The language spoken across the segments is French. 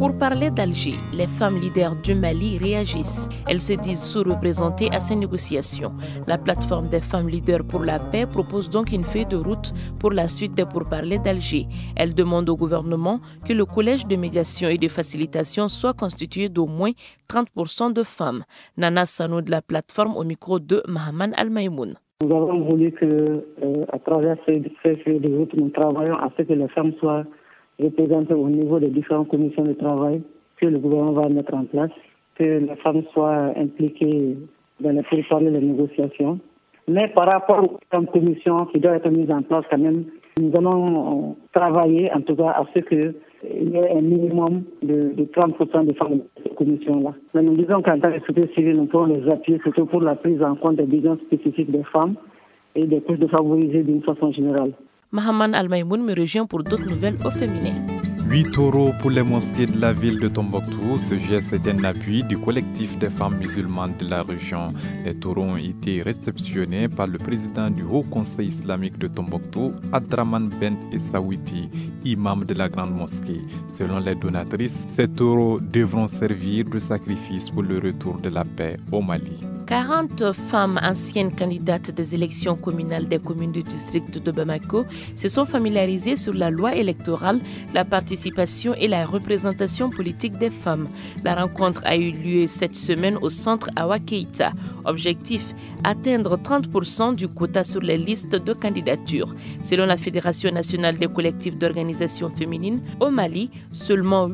Pour parler d'Alger, les femmes leaders du Mali réagissent. Elles se disent sous-représentées à ces négociations. La plateforme des femmes leaders pour la paix propose donc une feuille de route pour la suite des pourparlers d'Alger. Elle demande au gouvernement que le collège de médiation et de facilitation soit constitué d'au moins 30% de femmes. Nana Sanou de la plateforme au micro de Mahaman Al-Maïmoun. Nous avons voulu que, à travers ces feuilles de route, nous travaillons à ce que les femmes soient représentées au niveau des différentes commissions de travail que le gouvernement va mettre en place, que les femmes soient impliquées dans les pourparlers, les négociations. Mais par rapport aux commissions qui doivent être mises en place quand même, nous allons travailler en tout cas à ce qu'il y ait un minimum de 30% de femmes dans cette commission-là. Mais nous disons qu'en tant que société civile, nous pouvons les appuyer surtout pour la prise en compte des besoins spécifiques des femmes et des couches défavorisées d'une façon générale. Mahaman Al-Maïmoun me rejoint pour d'autres nouvelles au féminin. 8 taureaux pour les mosquées de la ville de Tombouctou. Ce geste est un appui du collectif des femmes musulmanes de la région. Les taureaux ont été réceptionnés par le président du Haut Conseil islamique de Tombouctou, Abdraman Ben Essaouiti, imam de la grande mosquée. Selon les donatrices, ces taureaux devront servir de sacrifice pour le retour de la paix au Mali. 40 femmes anciennes candidates des élections communales des communes du district de Bamako se sont familiarisées sur la loi électorale, la participation et la représentation politique des femmes. La rencontre a eu lieu cette semaine au centre Awa Keïta. Objectif, atteindre 30% du quota sur les listes de candidature. Selon la Fédération nationale des collectifs d'organisations féminines, au Mali, seulement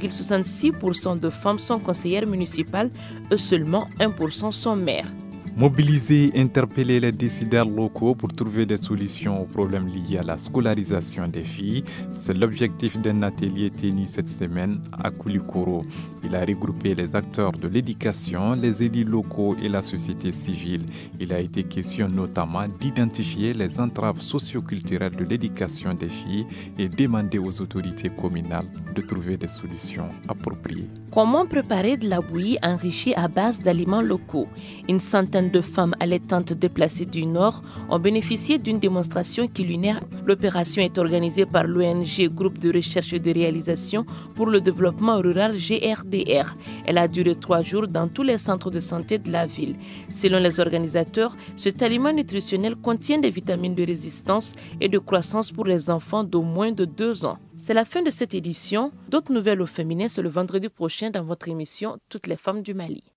8,66% de femmes sont conseillères municipales et seulement 1% sont maires. Mobiliser, interpeller les décideurs locaux pour trouver des solutions aux problèmes liés à la scolarisation des filles, c'est l'objectif d'un atelier tenu cette semaine à Koulikoro. Il a regroupé les acteurs de l'éducation, les élus locaux et la société civile. Il a été question notamment d'identifier les entraves socio-culturelles de l'éducation des filles et demander aux autorités communales de trouver des solutions appropriées. Comment préparer de la bouillie enrichie à base d'aliments locaux? Une centaine de femmes allaitantes déplacées du Nord ont bénéficié d'une démonstration culinaire. L'opération est organisée par l'ONG Groupe de recherche et de réalisation pour le développement rural GRDR. Elle a duré 3 jours dans tous les centres de santé de la ville. Selon les organisateurs, cet aliment nutritionnel contient des vitamines de résistance et de croissance pour les enfants d'au moins de 2 ans. C'est la fin de cette édition. D'autres nouvelles au féminin, c'est le vendredi prochain dans votre émission Toutes les femmes du Mali.